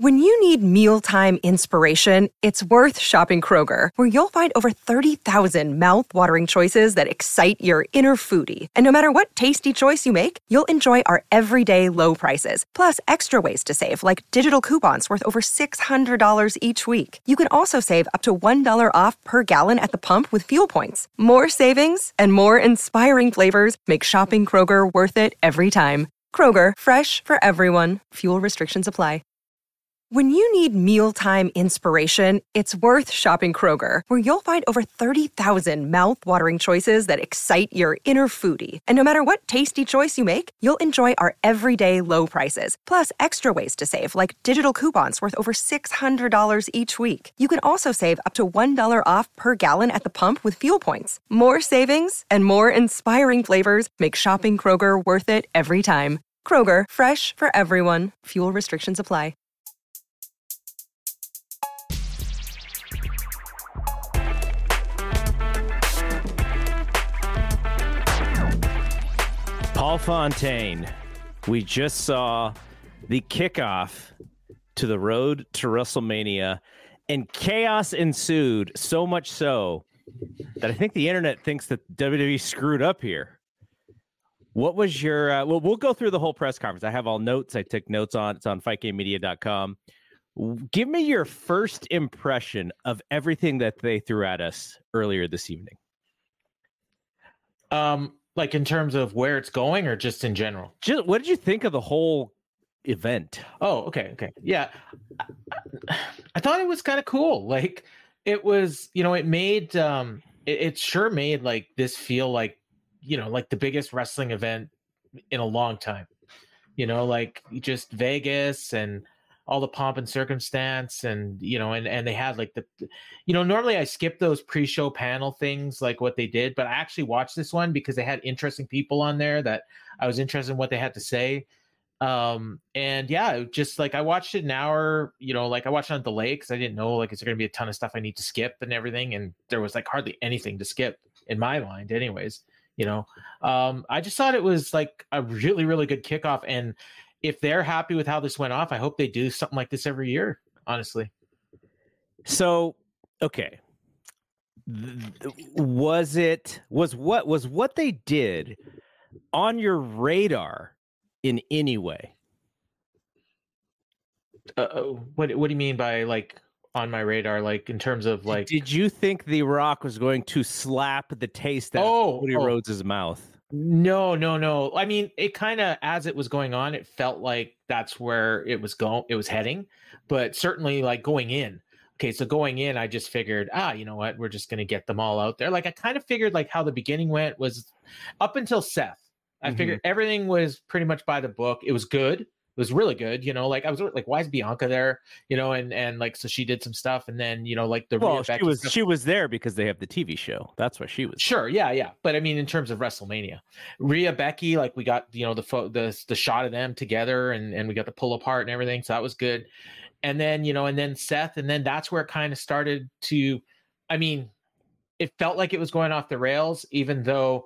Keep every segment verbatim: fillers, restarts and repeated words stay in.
When you need mealtime inspiration, it's worth shopping Kroger, where you'll find over thirty thousand mouth-watering choices that excite your inner foodie. And no matter what tasty choice you make, you'll enjoy our everyday low prices, plus extra ways to save, like digital coupons worth over six hundred dollars each week. You can also save up to one dollar off per gallon at the pump with fuel points. More savings and more inspiring flavors make shopping Kroger worth it every time. Kroger, fresh for everyone. Fuel restrictions apply. When you need mealtime inspiration, it's worth shopping Kroger, where you'll find over thirty thousand mouth-watering choices that excite your inner foodie. And no matter what tasty choice you make, you'll enjoy our everyday low prices, plus extra ways to save, like digital coupons worth over six hundred dollars each week. You can also save up to one dollar off per gallon at the pump with fuel points. More savings and more inspiring flavors make shopping Kroger worth it every time. Kroger, fresh for everyone. Fuel restrictions apply. Paul Fontaine, we just saw the kickoff to the road to WrestleMania, and chaos ensued, so much so that I think the internet thinks that W W E screwed up here. What was your, uh, well, we'll go through the whole press conference. I have all notes. I took notes on, it's on fight game media dot com. Give me your first impression of everything that they threw at us earlier this evening. Um, Like in terms of where it's going or just in general? Just, what did you think of the whole event? Oh, okay. Okay. Yeah. I, I thought it was kind of cool. Like it was, you know, it made, um, it, it sure made like this feel like, you know, like the biggest wrestling event in a long time, you know, like just Vegas and all the pomp and circumstance, and you know, and and they had like the, you know, normally I skip those pre-show panel things like what they did, but I actually watched this one because they had interesting people on there that I was interested in what they had to say. Um, and yeah, just like I watched it an hour, you know, like I watched it on delay because I didn't know like is there gonna be a ton of stuff I need to skip and everything, and there was like hardly anything to skip in my mind, anyways. You know, um, I just thought it was like a really, really good kickoff, and if they're happy with how this went off, I hope they do something like this every year, honestly. So, okay. Was it, was what, was what they did on your radar in any way? Uh, what, what do you mean by like on my radar? Like in terms of like, did you think The Rock was going to slap the taste out oh, of Cody oh. Rhodes' mouth? No, no, no. I mean, it kind of, as it was going on, it felt like that's where it was going, it was heading, but certainly like going in. Okay. So going in, I just figured, ah, you know what? We're just going to get them all out there. Like I kind of figured like how the beginning went was up until Seth. I mm-hmm. figured everything was pretty much by the book. It was good. It was really good, you know, like I was like, why is Bianca there? You know, and and like so she did some stuff, and then you know, like the well, she was stuff. she was there because they have the T V show. That's why she was sure, yeah, yeah. But I mean, in terms of WrestleMania, Rhea Becky, like we got you know the fo- the the shot of them together, and and we got the pull apart and everything, so that was good. And then you know, and then Seth, and then that's where it kind of started to. I mean, it felt like it was going off the rails, even though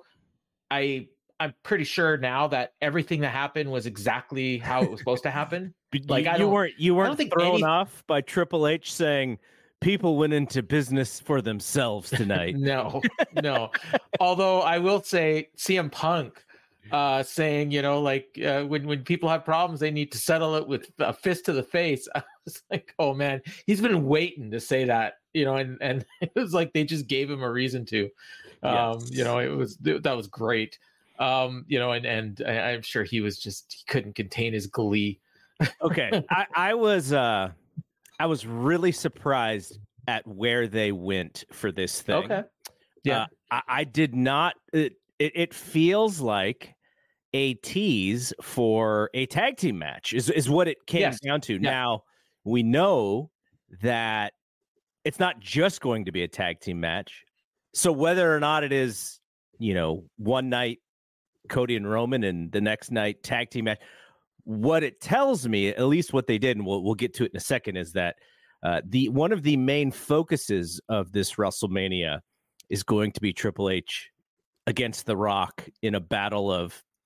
I. I'm pretty sure now that everything that happened was exactly how it was supposed to happen. Like you, I you weren't you weren't thrown any... off by Triple H saying people went into business for themselves tonight. no, no. Although I will say C M Punk uh, saying, you know, like uh, when when people have problems, they need to settle it with a fist to the face. I was like, oh man, he's been waiting to say that, you know, and and it was like they just gave him a reason to. Um, yes. You know, it was that was great. Um, you know, and and I'm sure he was just he couldn't contain his glee. Okay, I, I was uh, I was really surprised at where they went for this thing. Okay, yeah, uh, I, I did not. It, it it feels like a tease for a tag team match is is what it came yes. down to. Yeah. Now we know that it's not just going to be a tag team match. So whether or not it is, you know, one night Cody and Roman and the next night tag team match, what it tells me, at least what they did, and we'll we'll get to it in a second, is that uh, the one of the main focuses of this WrestleMania is going to be Triple H against The Rock in a battle of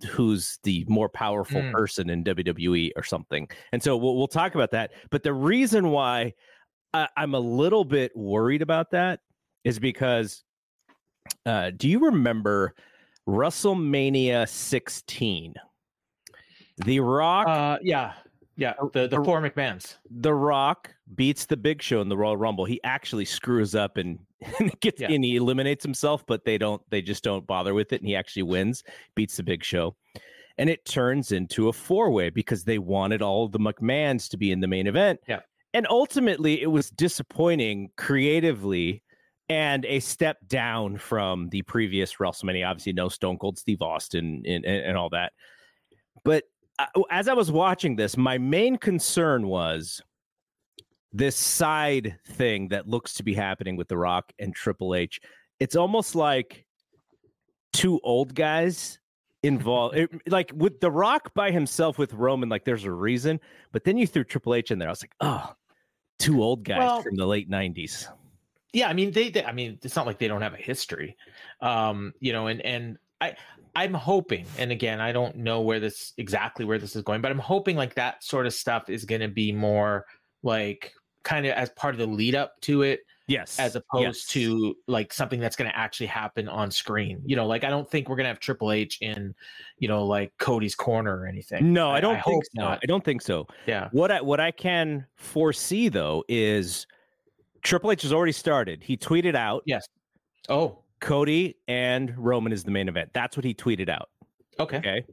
who's the more powerful Mm. person in W W E or something. And so we'll, we'll talk about that. But the reason why I, I'm a little bit worried about that is because uh, do you remember WrestleMania sixteen? The Rock, Uh, yeah, yeah. The the four McMahons. The Rock beats the Big Show in the Royal Rumble. He actually screws up and, and gets Yeah. and he eliminates himself, but they don't. They just don't bother with it, and he actually wins, beats the Big Show, and it turns into a four way because they wanted all of the McMahons to be in the main event. Yeah, and ultimately, it was disappointing creatively. And a step down from the previous WrestleMania. Obviously, no Stone Cold Steve Austin and, and, and all that. But uh, as I was watching this, my main concern was this side thing that looks to be happening with The Rock and Triple H. It's almost like two old guys involved. It, like with The Rock by himself with Roman, like there's a reason. But then you threw Triple H in there. I was like, oh, two old guys well, from the late nineties. Yeah, I mean they, they. I mean, it's not like they don't have a history, um, you know. And and I, I'm hoping. And again, I don't know where this exactly where this is going, but I'm hoping like that sort of stuff is going to be more like kind of as part of the lead up to it. Yes, as opposed yes. to like something that's going to actually happen on screen. You know, like I don't think we're going to have Triple H in, you know, like Cody's corner or anything. No, I don't I, think I so. not. I don't think so. Yeah. What I what I can foresee though is Triple H has already started. He tweeted out, yes. Oh, Cody and Roman is the main event. That's what he tweeted out. okay. Okay.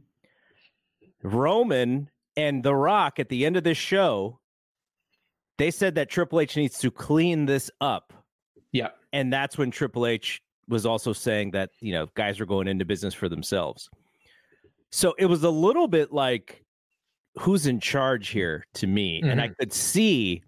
Roman and The Rock at the end of this show, they said that Triple H needs to clean this up. Yeah. And that's when Triple H was also saying that, you know, guys are going into business for themselves. So it was a little bit like, who's in charge here to me? Mm-hmm. And I could see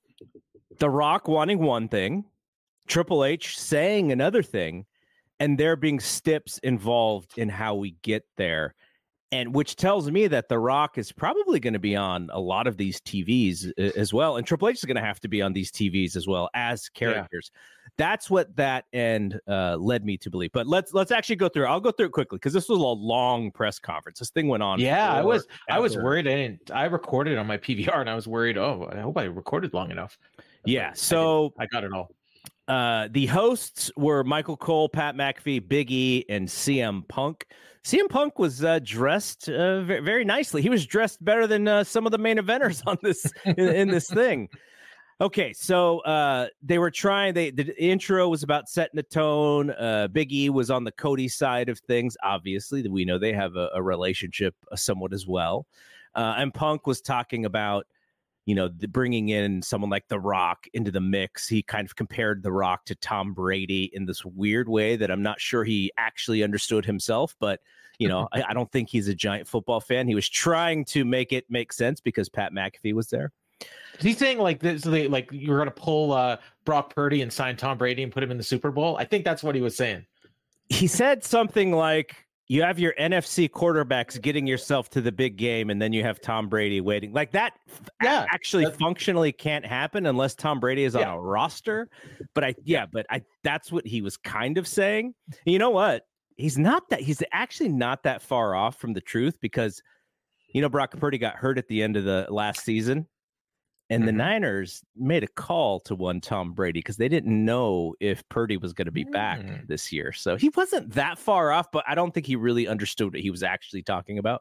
The Rock wanting one thing, Triple H saying another thing, and there being steps involved in how we get there. And which tells me that The Rock is probably going to be on a lot of these T Vs as well. And Triple H is going to have to be on these T Vs as well as characters. Yeah. That's what that end uh, led me to believe. But let's let's actually go through. I'll go through it quickly because this was a long press conference. This thing went on. Yeah, I was ever. I was worried. I didn't. I recorded on my P V R, and I was worried. Oh, I hope I recorded long enough. Yeah. But so I, I got it all. Uh, the hosts were Michael Cole, Pat McAfee, Big E, and C M Punk. C M Punk was uh, dressed uh, very, very nicely. He was dressed better than uh, some of the main eventers on this in, in this thing. Okay, so uh, they were trying. They the intro was about setting the tone. Uh, Big E was on the Cody side of things. Obviously, we know they have a, a relationship uh, somewhat as well. Uh, and Punk was talking about, you know, the, bringing in someone like The Rock into the mix. He kind of compared The Rock to Tom Brady in this weird way that I'm not sure he actually understood himself. But, you know, I, I don't think he's a giant football fan. He was trying to make it make sense because Pat McAfee was there. Is he saying like this? Like you're going to pull uh, Brock Purdy and sign Tom Brady and put him in the Super Bowl? I think that's what he was saying. He said something like, you have your N F C quarterbacks getting yourself to the big game, and then you have Tom Brady waiting. Like that yeah, actually functionally can't happen unless Tom Brady is on yeah. a roster. But I, yeah, but I, that's what he was kind of saying. You know what? He's not that, he's actually not that far off from the truth because, you know, Brock Purdy got hurt at the end of the last season. And mm-hmm. the Niners made a call to one Tom Brady because they didn't know if Purdy was going to be back mm. this year. So he wasn't that far off, but I don't think he really understood what he was actually talking about.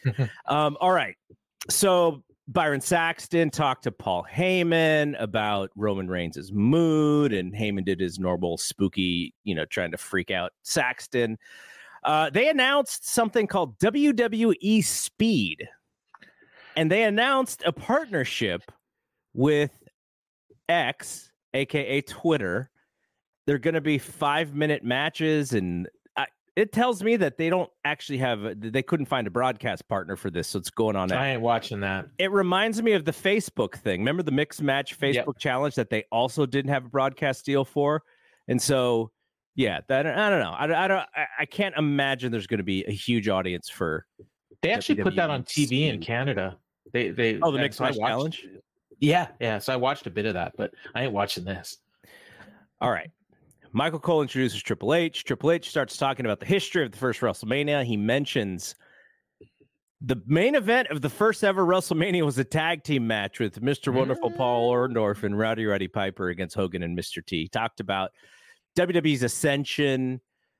um, all right. So Byron Saxton talked to Paul Heyman about Roman Reigns' mood, and Heyman did his normal spooky, you know, trying to freak out Saxton. Uh, they announced something called W W E Speed, and they announced a partnership with X, aka Twitter. They're going to be five minute matches, and I, it tells me that they don't actually have, they couldn't find a broadcast partner for this, so it's going on. I ain't watching that. It reminds me of the Facebook thing. Remember the mixed match Facebook yep. challenge that they also didn't have a broadcast deal for, and so yeah, that I don't know. I, I don't. I, I can't imagine there's going to be a huge audience for. They actually W W E put that on T V in Canada. They they oh the mixed match challenge. Yeah, yeah. So I watched a bit of that, but I ain't watching this. All right. Michael Cole introduces Triple H. Triple H starts talking about the history of the first WrestleMania. He mentions The main event of the first ever WrestleMania was a tag team match with Mister Wonderful Paul Orndorff and Rowdy Roddy Piper against Hogan and Mister T. He talked about W W E's ascension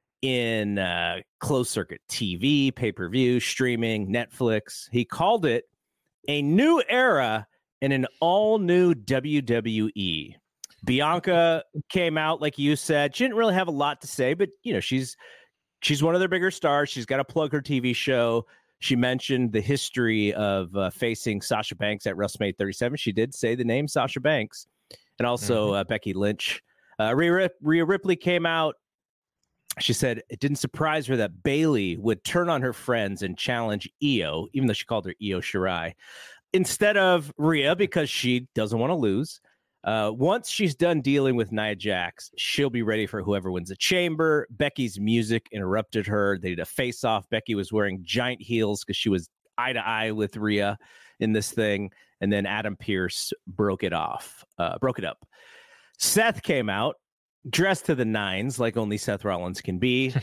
in uh, closed circuit T V, pay-per-view, streaming, Netflix. He called it a new era in an all-new W W E. Bianca came out, like you said. She didn't really have a lot to say, but, you know, she's she's one of their bigger stars. She's got to plug her T V show. She mentioned the history of uh, facing Sasha Banks at WrestleMania thirty-seven. She did say the name Sasha Banks, and also mm-hmm. uh, Becky Lynch. Uh, Rhea, Rhea Ripley came out. She said it didn't surprise her that Bayley would turn on her friends and challenge Io, even though she called her Io Shirai, instead of Rhea because she doesn't want to lose. Uh, once she's done dealing with Nia Jax, she'll be ready for whoever wins the chamber. Becky's music interrupted her. They did a face-off. Becky was wearing giant heels because she was eye to eye with Rhea in this thing. And then Adam Pearce broke it off, uh, broke it up. Seth came out dressed to the nines like only Seth Rollins can be.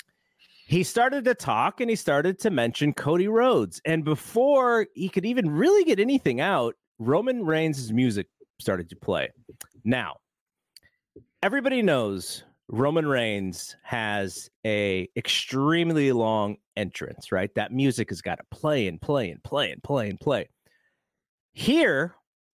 He started to talk and he started to mention Cody Rhodes. And before he could even really get anything out, Roman Reigns' music started to play. Now, everybody knows Roman Reigns has a extremely long entrance, right? That music has got to play and play and play and play and play. Here,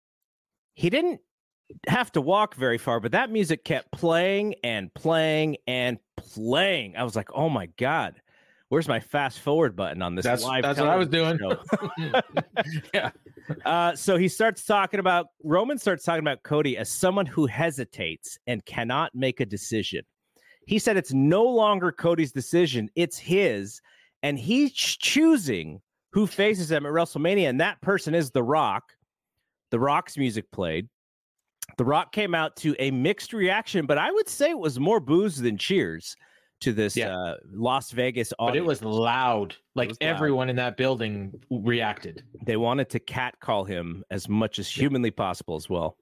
he didn't have to walk very far, but that music kept playing and playing and playing. I was like, oh my God, where's my fast forward button on this that's, live That's what I was doing. Yeah. Uh, so he starts talking about, Roman starts talking about Cody as someone who hesitates and cannot make a decision. He said it's no longer Cody's decision, it's his, and he's choosing who faces him at WrestleMania, and that person is The Rock. The Rock's music played. The Rock came out to a mixed reaction, but I would say it was more boos than cheers to this yeah. uh, Las Vegas audience. But it was loud. Like was everyone loud. in that building reacted. They wanted to catcall him as much as humanly possible as well.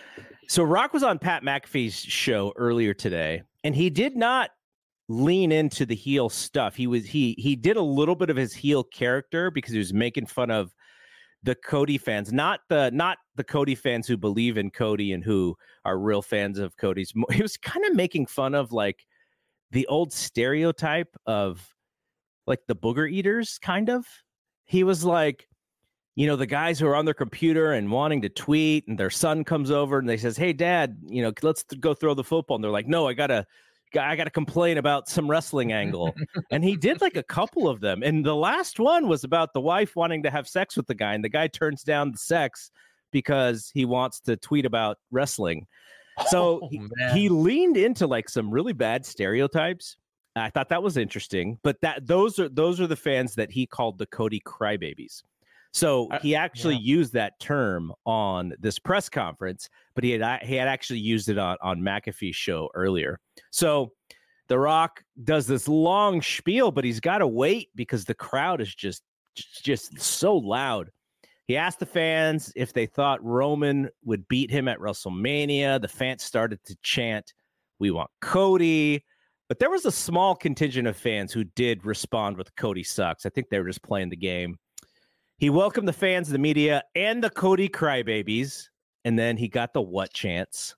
So Rock was on Pat McAfee's show earlier today, and he did not lean into the heel stuff. He was he he did a little bit of his heel character because he was making fun of the Cody fans, not the not the Cody fans who believe in Cody and who are real fans of Cody's. He was kind of making fun of like the old stereotype of like the booger eaters, kind of. He was like, you know, the guys who are on their computer and wanting to tweet, and their son comes over and they says, hey, Dad, you know, let's go throw the football. And they're like, no, I gotta, I gotta complain about some wrestling angle. And he did like a couple of them. And the last one was about the wife wanting to have sex with the guy, and the guy turns down the sex because he wants to tweet about wrestling. So oh, he, he leaned into like some really bad stereotypes. I thought that was interesting, but that those are those are the fans that he called the Cody crybabies. So he actually yeah. used that term on this press conference, but he had he had actually used it on, on McAfee's show earlier. So The Rock does this long spiel, but he's got to wait because the crowd is just just so loud. He asked the fans if they thought Roman would beat him at WrestleMania. The fans started to chant, "We want Cody." But there was a small contingent of fans who did respond with Cody sucks. I think they were just playing the game. He welcomed the fans, the media, and the Cody crybabies. And then he got the what chants.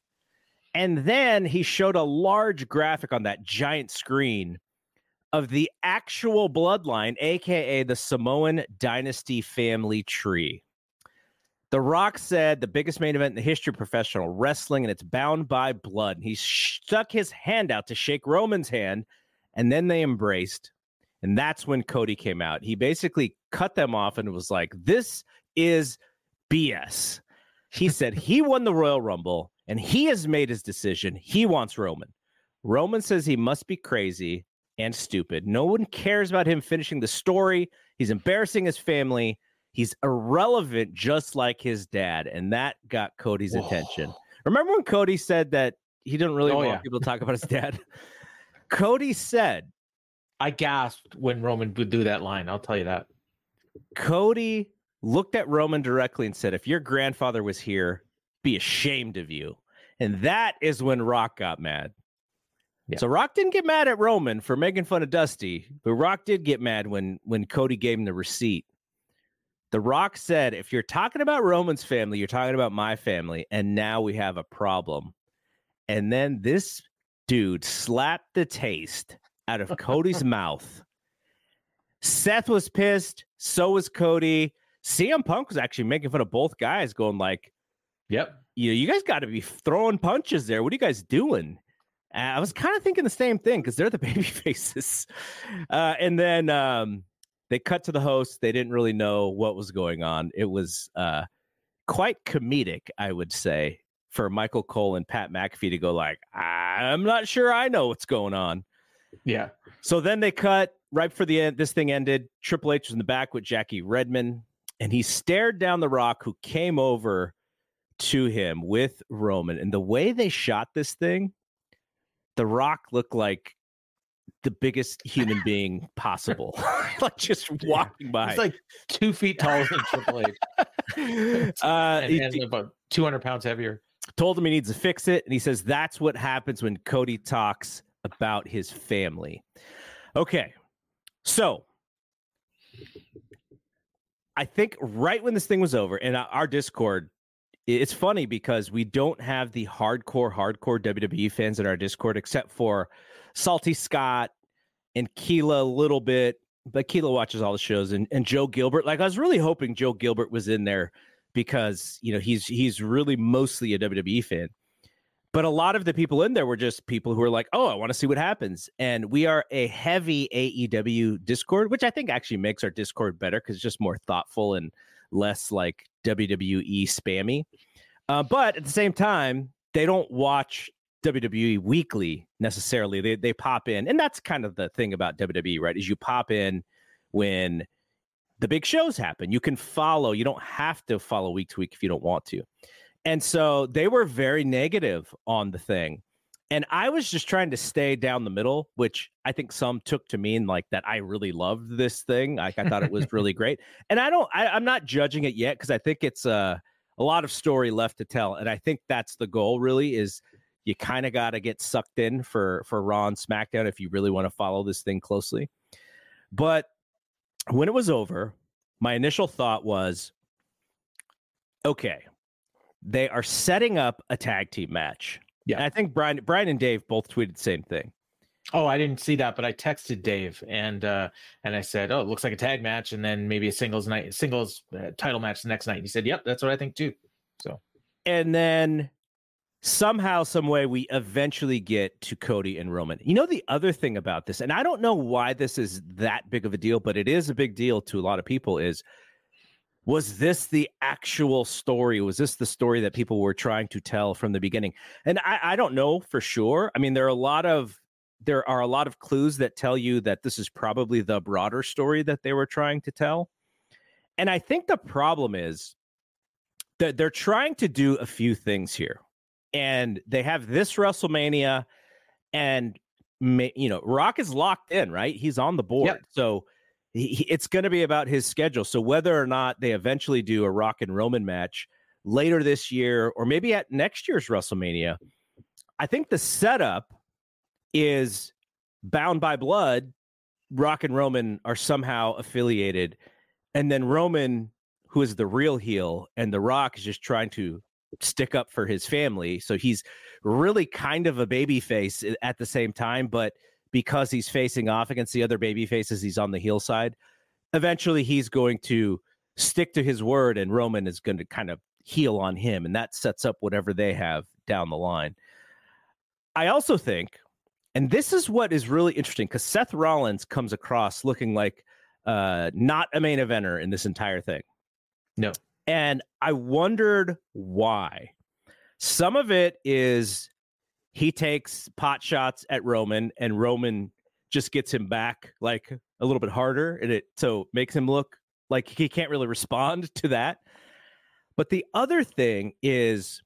And then he showed a large graphic on that giant screen of the actual bloodline, a k a the Samoan Dynasty family tree. The Rock said the biggest main event in the history of professional wrestling, and it's bound by blood. And he stuck his hand out to shake Roman's hand, and then they embraced. And that's when Cody came out. He basically cut them off and was like, this is B S. He said he won the Royal Rumble, and he has made his decision. He wants Roman. Roman says he must be crazy and stupid. No one cares about him finishing the story. He's embarrassing his family. He's irrelevant, just like his dad. And that got Cody's Whoa. attention. Remember when Cody said that he didn't really oh, want yeah. people to talk about his dad? Cody said, I gasped when Roman would do that line. I'll tell you that. Cody looked at Roman directly and said, if your grandfather was here, be ashamed of you. And that is when Rock got mad. Yeah. So Rock didn't get mad at Roman for making fun of Dusty, but Rock did get mad when, when Cody gave him the receipt The Rock said, if you're talking about Roman's family, you're talking about my family, and now we have a problem. And then this dude slapped the taste out of Cody's mouth. Seth was pissed. So was Cody. C M Punk was actually making fun of both guys, going like, yep, you know, you guys got to be throwing punches there. What are you guys doing? Uh, I was kind of thinking the same thing because they're the baby faces. Uh, and then um, they cut to the host. They didn't really know what was going on. It was uh, quite comedic, I would say, for Michael Cole and Pat McAfee to go like, I'm not sure I know what's going on. Yeah. So then they cut right before the end. This thing ended. Triple H was in the back with Jackie Redmond, and he stared down The Rock, who came over to him with Roman. And the way they shot this thing, The Rock looked like the biggest human being possible, like just walking by. He's like two feet taller than Triple H, uh, and, and about two hundred pounds heavier. Told him he needs to fix it, and he says that's what happens when Cody talks about his family. Okay, so I think right when this thing was over, and our Discord, it's funny because we don't have the hardcore, hardcore W W E fans in our Discord, except for Salty Scott and Keela a little bit, but Keela watches all the shows, and, and Joe Gilbert. Like, I was really hoping Joe Gilbert was in there because, you know, he's he's really mostly a W W E fan. But a lot of the people in there were just people who are like, oh, I want to see what happens. And we are a heavy A E W Discord, which I think actually makes our Discord better because it's just more thoughtful and less like W W E spammy. Uh, but at the same time, they don't watch W W E weekly necessarily. They they pop in. And that's kind of the thing about W W E, right? Is you pop in when the big shows happen. You can follow. You don't have to follow week to week if you don't want to. And so they were very negative on the thing. And I was just trying to stay down the middle, which I think some took to mean like that I really loved this thing. Like I thought it was really great. And I don't, I, I'm not judging it yet because I think it's uh, a lot of story left to tell. And I think that's the goal really is you kind of got to get sucked in for, for Raw and SmackDown if you really want to follow this thing closely. But when it was over, my initial thought was, okay, they are setting up a tag team match. Yeah, and I think Brian, Brian and Dave both tweeted the same thing. Oh, I didn't see that, but I texted Dave and uh, and I said, "Oh, it looks like a tag match, and then maybe a singles night, singles uh, title match the next night." And he said, "Yep, that's what I think too." So, and then somehow, some way, we eventually get to Cody and Roman. You know, the other thing about this, and I don't know why this is that big of a deal, but it is a big deal to a lot of people. Is Was this the actual story? Was this the story that people were trying to tell from the beginning? And I, I don't know for sure. I mean, there are a lot of there are a lot of clues that tell you that this is probably the broader story that they were trying to tell. And I think the problem is that they're trying to do a few things here. And they have this WrestleMania, and you know, Rock is locked in, right? He's on the board. Yep. So He, it's going to be about his schedule. So whether or not they eventually do a Rock and Roman match later this year, or maybe at next year's WrestleMania, I think the setup is bound by blood. Rock and Roman are somehow affiliated. And then Roman, who is the real heel, and The Rock is just trying to stick up for his family. So he's really kind of a baby face at the same time, but because he's facing off against the other baby faces, he's on the heel side. Eventually, he's going to stick to his word, and Roman is going to kind of heel on him, and that sets up whatever they have down the line. I also think, and this is what is really interesting, because Seth Rollins comes across looking like uh, not a main eventer in this entire thing. No. And I wondered why. Some of it is he takes pot shots at Roman, and Roman just gets him back like a little bit harder, and it so makes him look like he can't really respond to that. But the other thing is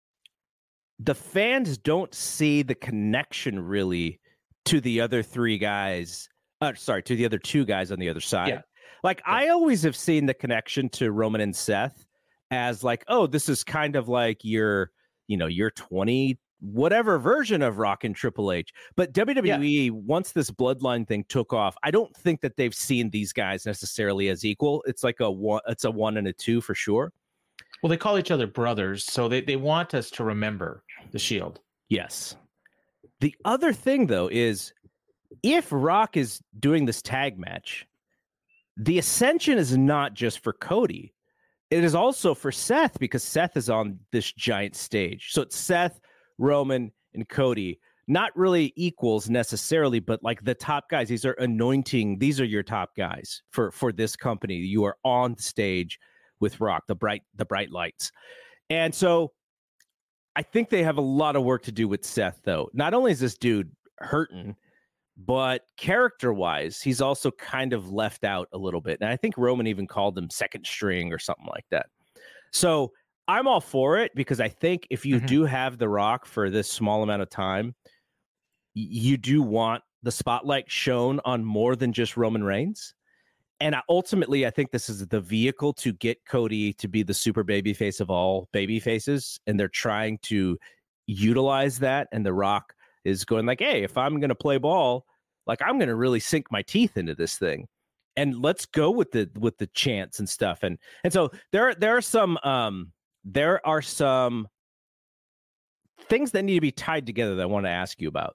the fans don't see the connection really to the other three guys. Uh, sorry, to the other two guys on the other side. Yeah. Like yeah. I always have seen the connection to Roman and Seth as like, oh, this is kind of like your, you know, your twenty whatever version of Rock and Triple H. But W W E, yeah. once this bloodline thing took off, I don't think that they've seen these guys necessarily as equal. It's like a one, it's a one and a two for sure. Well, they call each other brothers, so they, they want us to remember the Shield. Yes. The other thing, though, is if Rock is doing this tag match, the ascension is not just for Cody. It is also for Seth, because Seth is on this giant stage. So it's Seth, Roman, and Cody. Not really equals necessarily, but like the top guys. These are anointing. These are your top guys for, for this company. You are on the stage with Rock, the bright, the bright lights. And so I think they have a lot of work to do with Seth, though. Not only is this dude hurting, but character-wise, he's also kind of left out a little bit. And I think Roman even called him second string or something like that. So I'm all for it, because I think if you mm-hmm. do have The Rock for this small amount of time, you do want the spotlight shown on more than just Roman Reigns. And ultimately, I think this is the vehicle to get Cody to be the super baby face of all baby faces. And they're trying to utilize that. And The Rock is going like, hey, if I'm going to play ball, like I'm going to really sink my teeth into this thing. And let's go with the with the chants and stuff. And and so there, there are some um, there are some things that need to be tied together that I want to ask you about.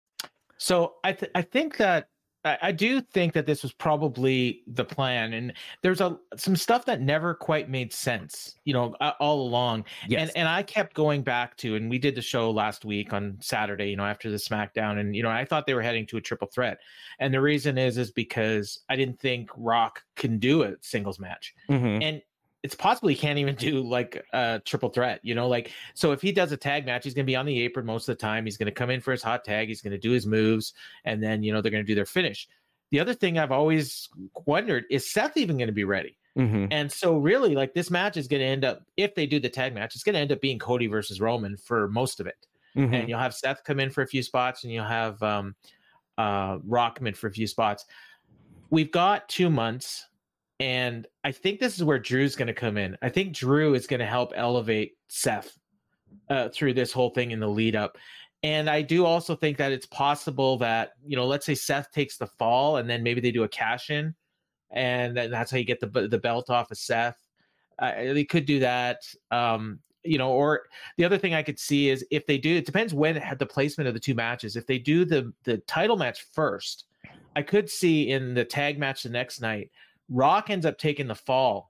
So I th- I think that I do think that this was probably the plan, and there's a some stuff that never quite made sense, you know, all along. Yes. And and I kept going back to, and we did the show last week on Saturday, you know, after the SmackDown, and you know, I thought they were heading to a triple threat, and the reason is is because I didn't think Rock can do a singles match, mm-hmm. and it's possible he can't even do like a triple threat, you know, like, so if he does a tag match, he's going to be on the apron most of the time. He's going to come in for his hot tag. He's going to do his moves. And then, you know, they're going to do their finish. The other thing I've always wondered, is Seth even going to be ready? Mm-hmm. And so really, like, this match is going to end up, if they do the tag match, it's going to end up being Cody versus Roman for most of it. Mm-hmm. And you'll have Seth come in for a few spots, and you'll have um, uh, Rock come in for a few spots. We've got two months. And I think this is where Drew's going to come in. I think Drew is going to help elevate Seth uh, through this whole thing in the lead up. And I do also think that it's possible that, you know, let's say Seth takes the fall, and then maybe they do a cash in, and then that's how you get the the belt off of Seth. Uh, they could do that. Um, you know, or the other thing I could see is if they do, it depends when had the placement of the two matches. If they do the the title match first, I could see in the tag match the next night, Rock ends up taking the fall,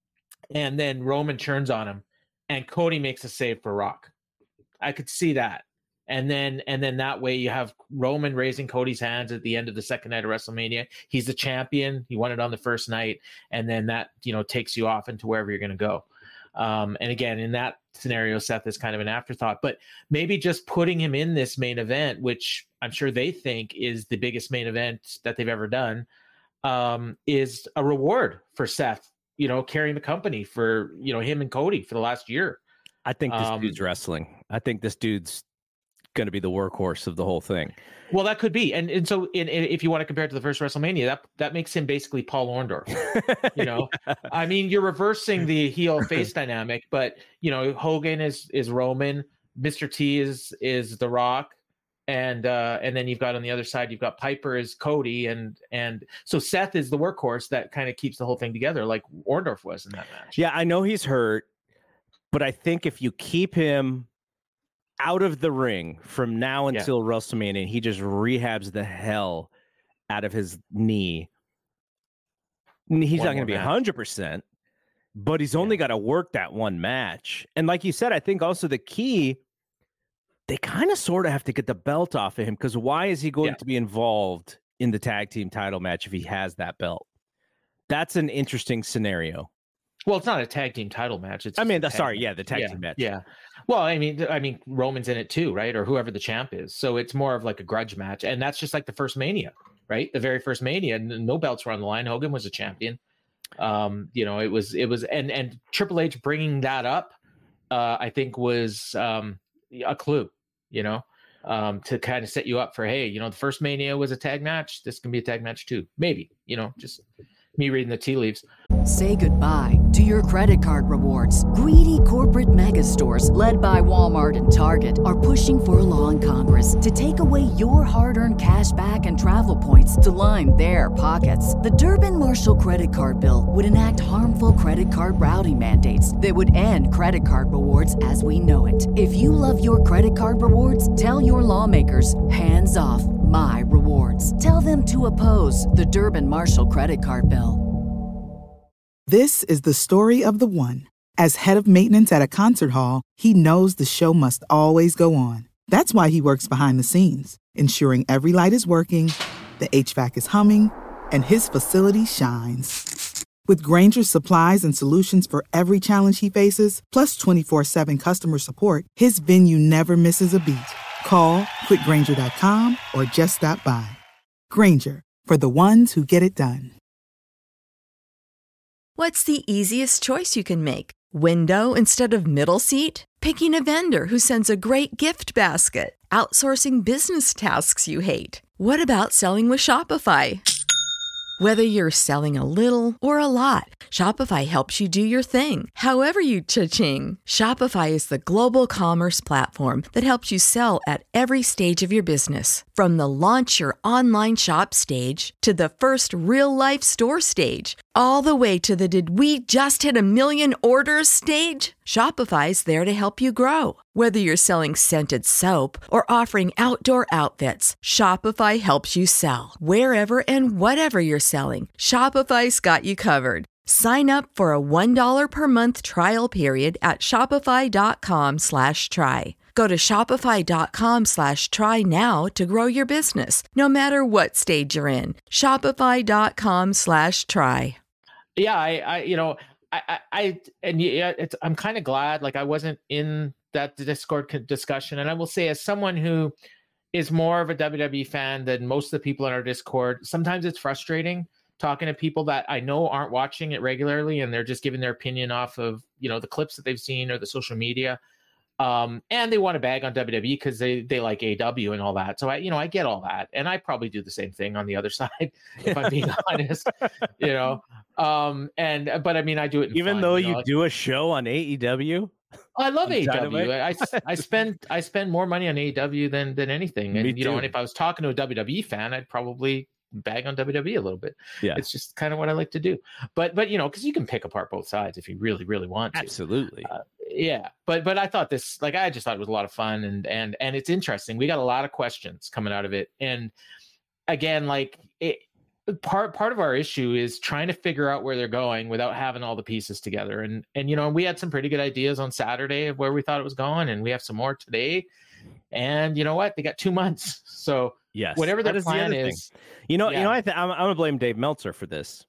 and then Roman turns on him, and Cody makes a save for Rock. I could see that. And then and then that way you have Roman raising Cody's hands at the end of the second night of WrestleMania. He's the champion. He won it on the first night. And then that, you know, takes you off into wherever you're going to go. Um, and again, in that scenario, Seth is kind of an afterthought. But maybe just putting him in this main event, which I'm sure they think is the biggest main event that they've ever done, Um, is a reward for Seth, you know, carrying the company for, you know, him and Cody for the last year. I think this um, dude's wrestling. I think this dude's going to be the workhorse of the whole thing. Well, that could be. And and so in, in, if you want to compare it to the first WrestleMania, that that makes him basically Paul Orndorff. You know, I mean, you're reversing the heel face dynamic, but, you know, Hogan is is Roman, Mister T is is The Rock. And uh, and then you've got on the other side, you've got Piper as Cody, and and so Seth is the workhorse that kind of keeps the whole thing together, like Orndorff was in that match. Yeah, I know he's hurt, but I think if you keep him out of the ring from now until yeah. WrestleMania, and he just rehabs the hell out of his knee, he's one not going to be one hundred percent, but he's only yeah. got to work that one match. And like you said, I think also the key, they kind of sort of have to get the belt off of him, because why is he going yeah. to be involved in the tag team title match if he has that belt? That's an interesting scenario. Well, it's not a tag team title match. It's I mean, the, sorry, match. yeah, the tag yeah, team match. Yeah. Well, I mean, I mean, Roman's in it too, right? Or whoever the champ is. So it's more of like a grudge match, and that's just like the first Mania, right? The very first Mania, no belts were on the line. Hogan was a champion. Um, you know, it was it was, and and Triple H bringing that up, uh, I think was um, a clue, you know, um, to kind of set you up for, hey, you know, the first Mania was a tag match. This can be a tag match too, maybe, you know, just me reading the tea leaves. Say goodbye to your credit card rewards. Greedy corporate mega stores, led by Walmart and Target, are pushing for a law in Congress to take away your hard-earned cash back and travel points to line their pockets. The Durbin-Marshall credit card bill would enact harmful credit card routing mandates that would end credit card rewards as we know it. If you love your credit card rewards, tell your lawmakers, hands off my rewards. Tell them to oppose the Durbin-Marshall credit card bill. This is the story of the one. As head of maintenance at a concert hall, he knows the show must always go on. That's why he works behind the scenes, ensuring every light is working, the H V A C is humming, and his facility shines. With Grainger's supplies and solutions for every challenge he faces, plus twenty-four seven customer support, his venue never misses a beat. Call quick grainger dot com or just stop by. Grainger, for the ones who get it done. What's the easiest choice you can make? Window instead of middle seat? Picking a vendor who sends a great gift basket? Outsourcing business tasks you hate? What about selling with Shopify? Whether you're selling a little or a lot, Shopify helps you do your thing, however you cha-ching. Shopify is the global commerce platform that helps you sell at every stage of your business. From the launch your online shop stage to the first real-life store stage, all the way to the did we just hit a million orders stage. Shopify's there to help you grow. Whether you're selling scented soap or offering outdoor outfits, Shopify helps you sell. Wherever and whatever you're selling, Shopify's got you covered. Sign up for a one dollar per month trial period at shopify.com slash try. Go to shopify.com slash try now to grow your business, no matter what stage you're in. Shopify.com slash try. Yeah, I, I, you know, I, I, I and yeah, it's, I'm kind of glad, like, I wasn't in that Discord discussion. And I will say, as someone who is more of a W W E fan than most of the people in our Discord, sometimes it's frustrating talking to people that I know aren't watching it regularly, and they're just giving their opinion off of, you know, the clips that they've seen or the social media. Um, and they want to bag on W W E because they, they like A E W and all that. So I, you know, I get all that. And I probably do the same thing on the other side, if I'm being honest, you know? Um, and, but I mean, I do it in even fun, though you, you know? do a show on A E W. I love A E W. Dynamite? I, I spend, I spend more money on A E W than, than anything. And, Me you know, too. and if I was talking to a W W E fan, I'd probably bag on W W E a little bit. Yeah. It's just kind of what I like to do. But, but, you know, cause you can pick apart both sides if you really, really want to. Absolutely. Uh, yeah. But, but I thought this, like, I just thought it was a lot of fun, and, and, and it's interesting. We got a lot of questions coming out of it. And again, like it, part, part of our issue is trying to figure out where they're going without having all the pieces together. And, and, you know, we had some pretty good ideas on Saturday of where we thought it was going, and we have some more today. And you know what? They got two months. So yes, whatever their that is plan the other is, thing. You know, yeah. you know, I th- I'm, I'm gonna blame Dave Meltzer for this.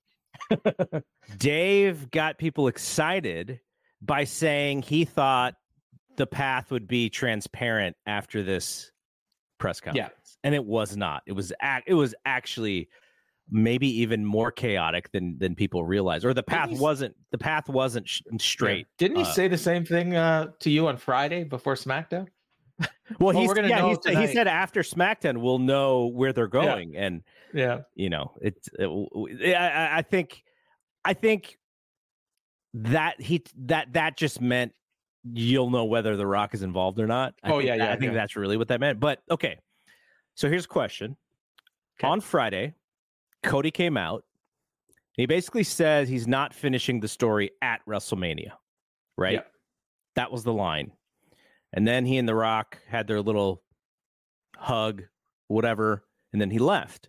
Dave got people excited by saying he thought the path would be transparent after this press conference, Yeah. and it was not. It was ac- it was actually maybe even more chaotic than than people realize, or the path Didn't he- wasn't the path wasn't sh- straight. Didn't he uh, say the same thing uh, to you on Friday before SmackDown? Well, Well, he's, we're gonna yeah, know he, said, he tonight. said after SmackDown we'll know where they're going, and Yeah. you know, it's it, I, I think I think that he that that just meant you'll know whether The Rock is involved or not. I Oh, think yeah, that- yeah, I think yeah. that's really what that meant. But okay, so here's a question. Okay. On Friday, Cody came out. He basically says he's not finishing the story at WrestleMania, right? Yeah. That was the line. And then he and The Rock had their little hug, whatever, and then he left.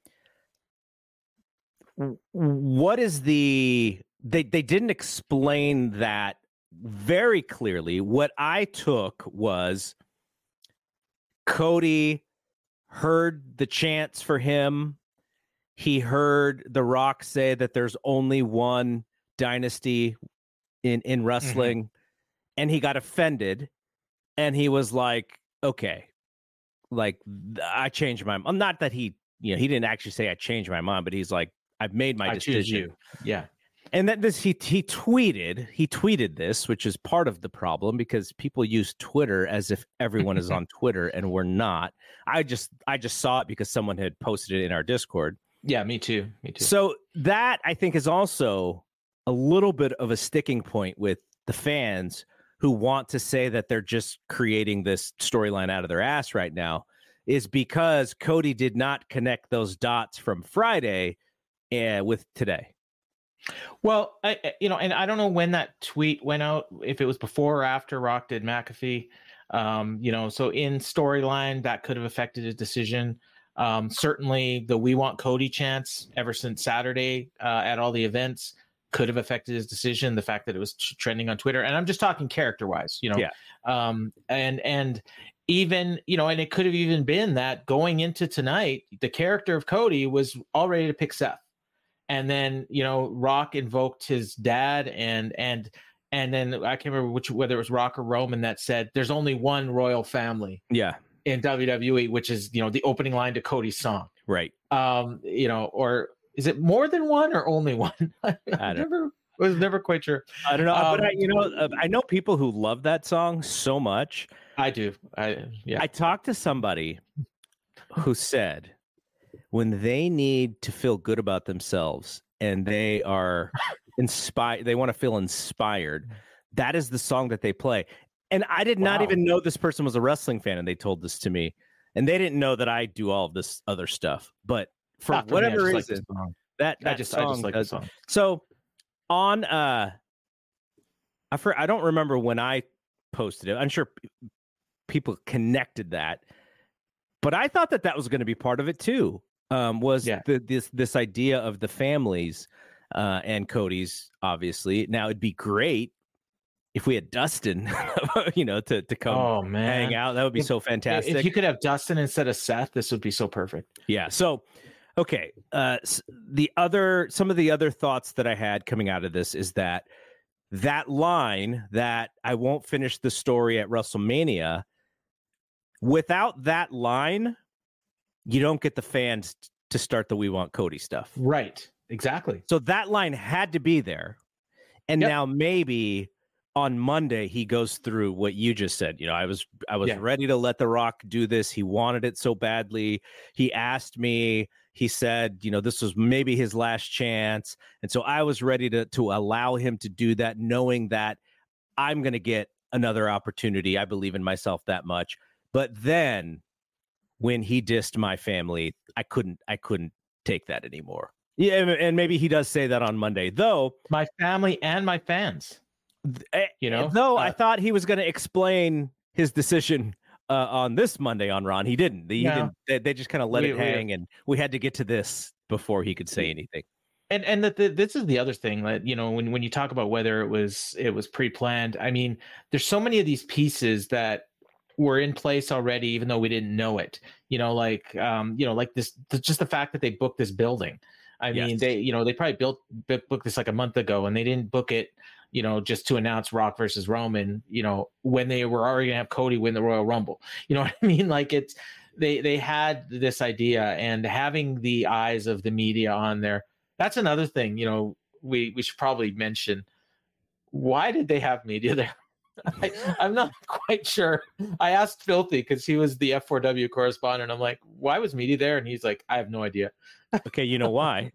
What is the they they didn't explain that very clearly. What I took was Cody heard the chants for him. He heard The Rock say that there's only one dynasty in in wrestling, mm-hmm. and he got offended, and he was like, okay, like I changed my mind. Not that he, you know, he didn't actually say I changed my mind, but he's like, I've made my I decision. choose you. Yeah. And then this he he tweeted, he tweeted this, which is part of the problem because people use Twitter as if everyone is on Twitter and we're not. I just I just saw it because someone had posted it in our Discord. Yeah, me too. Me too. So that I think is also a little bit of a sticking point with the fans who want to say that they're just creating this storyline out of their ass right now, is because Cody did not connect those dots from Friday uh, with today. Well, I, you know, and I don't know when that tweet went out, if it was before or after Rock did McAfee. Um, you know, so in storyline, that could have affected his decision. Um, certainly the We Want Cody chants ever since Saturday uh, at all the events could have affected his decision. The fact that it was t- trending on Twitter, and I'm just talking character wise, you know, yeah. um, and, and even, you know, and it could have even been that going into tonight, the character of Cody was all ready to pick Seth. And then, you know, Rock invoked his dad, and and and then I can't remember which, whether it was Rock or Roman that said, "There's only one royal family." Yeah. In W W E, which is, you know, the opening line to Cody's song. Right. Um, you know, or is it more than one or only one? I, I never was never quite sure. I don't know, um, but I, you know, uh, I know people who love that song so much. I do. I yeah. I talked to somebody who said, when they need to feel good about themselves and they are inspired, they want to feel inspired, that is the song that they play. And I did not Wow. even know this person was a wrestling fan, and they told this to me. And they didn't know that I do all of this other stuff. But for Not for me, I whatever just like reason, the song. that, that I just song I just like does. the song. So on, uh, I for, I don't remember when I posted it. I'm sure p- people connected that, but I thought that that was going to be part of it too. Um, was Yeah. the, this this idea of the families uh, and Cody's, obviously. Now it'd be great if we had Dustin, you know, to to come Oh man, hang out. That would be If- so fantastic. If you could have Dustin instead of Seth, this would be so perfect. Yeah. So, okay. Uh, s- the other, some of the other thoughts that I had coming out of this is that that line that I won't finish the story at WrestleMania, without that line, you don't get the fans t- to start the We Want Cody stuff. Right. Exactly. So that line had to be there. And Yep. now maybe on Monday he goes through what you just said. You know, I was I was Yeah. ready to let The Rock do this. He wanted it so badly. He asked me, he said, you know, this was maybe his last chance. And so I was ready to to allow him to do that, knowing that I'm going to get another opportunity. I believe in myself that much. But then when he dissed my family, I couldn't I couldn't take that anymore. Yeah, and- and maybe he does say that on Monday, though. My family and my fans. Eh, You know, though I uh, thought he was going to explain his decision uh, on this Monday on Ron. He didn't. He No. didn't. They, they just kind of let We- it we- hang, and we had to get to this before he could say anything. And and the, the, this is the other thing that, you know, when when you talk about whether it was it was pre-planned, I mean, there's so many of these pieces that were in place already, even though we didn't know it. You know, like um, you know, like this, the, just the fact that they booked this building. I mean, Yes. they, you know, they probably built bu- booked this like a month ago, and they didn't book it, you know, just to announce Rock versus Roman, you know, when they were already gonna have Cody win the Royal Rumble. You know what I mean? Like, it's they they had this idea, and having the eyes of the media on there. That's another thing, you know, we we should probably mention. Why did they have media there? I, I'm not quite sure. I asked Filthy because he was the F four W correspondent. I'm like, why was media there? And he's like, I have no idea. Okay, you know why?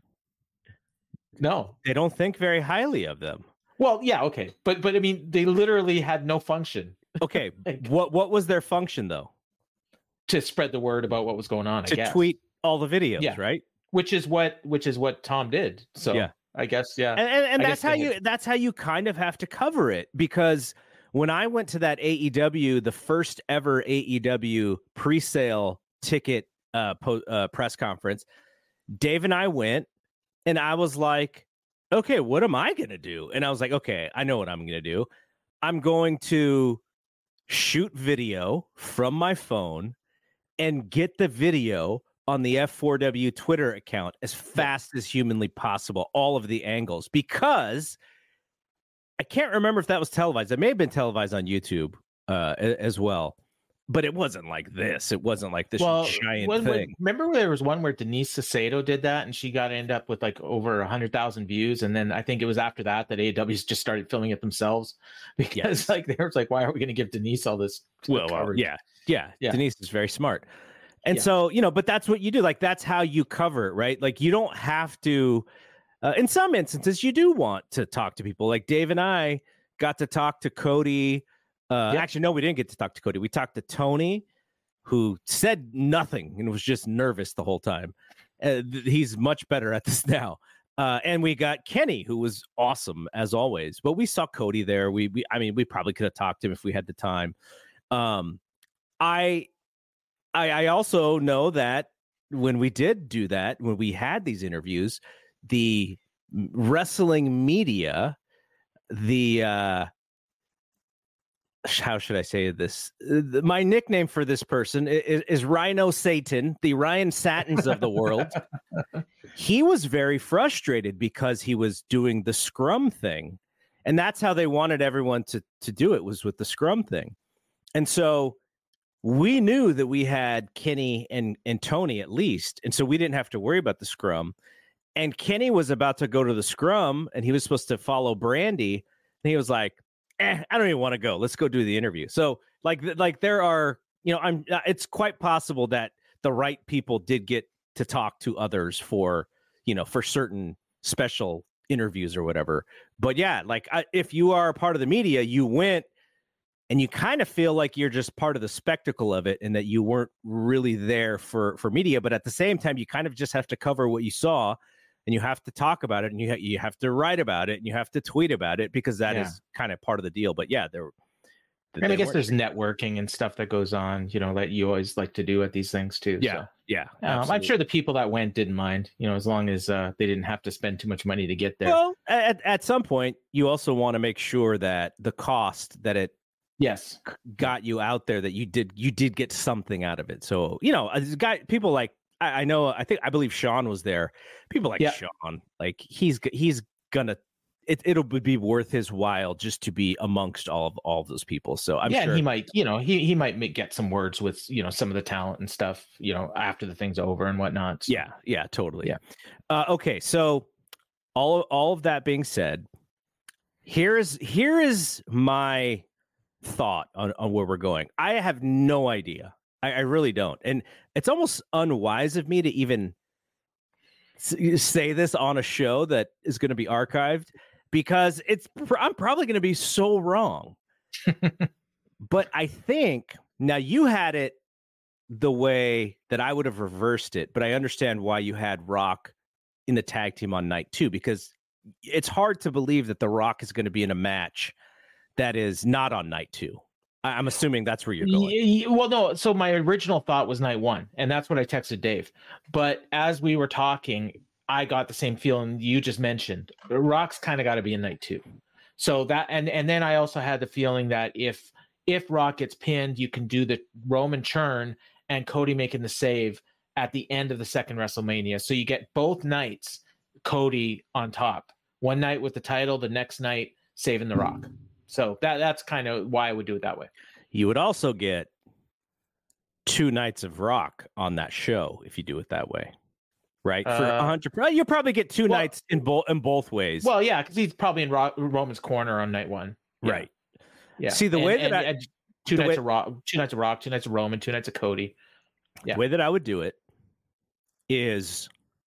No. They don't think very highly of them. Well, yeah, okay, but but I mean, they literally had no function Okay, Like- what what was their function though? to spread the word about what was going on. I To guess. tweet all the videos, Yeah. right? which is what which is what Tom did. So Yeah. I guess yeah. And and, and I that's guess how they you had- that's how you kind of have to cover it, because when I went to that A E W, the first ever A E W pre-sale ticket uh, po- uh press conference, Dave and I went, and I was like, okay, what am I gonna do? And I was like, okay, I know what I'm gonna do. I'm going to shoot video from my phone and get the video on the F four W Twitter account as fast as humanly possible, all of the angles, because I can't remember if that was televised. It may have been televised on YouTube uh, a- as well, but it wasn't like this. It wasn't like this well, giant when- when- thing. remember where there was one where Denise Sacedo did that, and she got end up with like over a hundred thousand views, and then I think it was after that that A E W just started filming it themselves because Yes. like they were like, why are we going to give Denise all this Well, well, coverage? yeah, yeah, Yeah. Denise is very smart. And Yeah. so, you know, but that's what you do. Like, that's how you cover it, right? Like, you don't have to, uh, in some instances, you do want to talk to people. Like Dave and I got to talk to Cody. Uh, Yep. Actually, no, we didn't get to talk to Cody. We talked to Tony, who said nothing and was just nervous the whole time. Uh, th- he's much better at this now. Uh, and we got Kenny, who was awesome as always. But we saw Cody there. We, we I mean, we probably could have talked to him if we had the time. Um, I, I, I also know that when we did do that, when we had these interviews, the wrestling media, the uh, how should I say this? Uh, My nickname for this person is, is Rhino Satan, the Ryan Satins of the world. He was very frustrated because he was doing the scrum thing, and that's how they wanted everyone to to do it, was with the scrum thing. And so we knew that we had Kenny and, and Tony at least. And so we didn't have to worry about the scrum. And Kenny was about to go to the scrum and he was supposed to follow Brandy. And he was like, eh, I don't even want to go. Let's go do the interview. So like, like there are, you know, I'm, it's quite possible that the right people did get to talk to others for, you know, for certain special interviews or whatever. But yeah, like I, if you are a part of the media, you went, and you kind of feel like you're just part of the spectacle of it and that you weren't really there for, for media. But at the same time, you kind of just have to cover what you saw and you have to talk about it and you, ha- you have to write about it and you have to tweet about it because that Yeah. is kind of part of the deal. But yeah, there. And I guess there's networking and stuff that goes on, you know, that you always like to do at these things too. Yeah. So. Yeah. Um, I'm absolutely. sure the people that went didn't mind, you know, as long as uh, they didn't have to spend too much money to get there. Well, at, at some point, you also want to make sure that the cost that it yes. got you out there, that you did you did get something out of it. So, you know, a guy, people like I, I know, I think I believe Sean was there. People like Yeah. Sean, like he's he's gonna it it'll be worth his while just to be amongst all of all of those people. So I'm yeah, sure and he might, you know, he he might make, get some words with, you know, some of the talent and stuff, you know, after the thing's over and whatnot. So. Yeah, yeah, totally. Yeah. Uh, okay, so all all of that being said, here is here is my thought on, on where we're going. I have no idea. I, I really don't. And it's almost unwise of me to even s- say this on a show that is going to be archived because it's pr- I'm probably going to be so wrong. But I think now you had it the way that I would have reversed it, but I understand why you had Rock in the tag team on night two, because it's hard to believe that The Rock is going to be in a match that is not on night two. I- I'm assuming that's where you're going. Y- y- Well, no. So my original thought was night one, and that's what I texted Dave. But as we were talking, I got the same feeling you just mentioned. Rock's kind of got to be in night two. So that, and and then I also had the feeling that if if Rock gets pinned, you can do the Roman churn and Cody making the save at the end of the second WrestleMania. So you get both nights Cody on top. One night with the title, the next night saving the Rock. So that that's kind of why I would do it that way. You would also get two nights of Rock on that show if you do it that way, right? For Uh, a hundred, you'll probably get two well- nights in both in both ways. Well, yeah, because he's probably in Ro- Roman's corner on night one. Yeah. right. Yeah. See, the And- way that and- I- and two the nights way- of Rock, two nights of Rock, two nights of Roman, two nights of Cody. Yeah. The way that I would do it is,